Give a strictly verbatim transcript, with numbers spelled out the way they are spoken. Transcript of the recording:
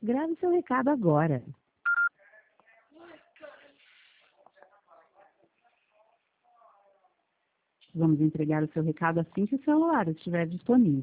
Grave seu recado agora. Vamos entregar o seu recado assim que o celular estiver disponível.